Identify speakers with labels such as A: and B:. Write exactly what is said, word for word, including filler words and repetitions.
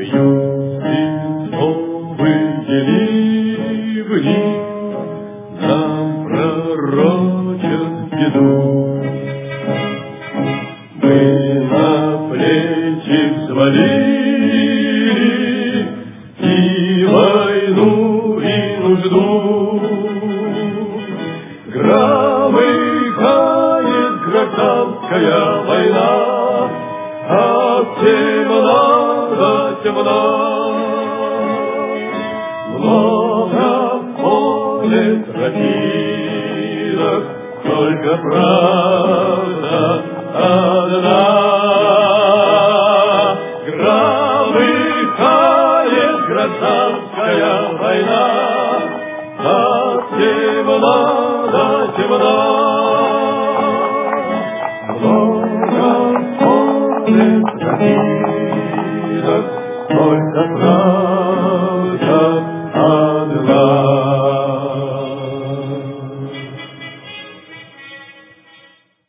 A: Льют свинцовые ливни, нам пророчат беду. Мы на плечи взвалили и войну, и нужду. Громыхает гражданская война, а темна, да темна. Много поле тропинок, только правда одна. Громыхает гражданская война, а темна, да темна. Много поле тропинок, только правда.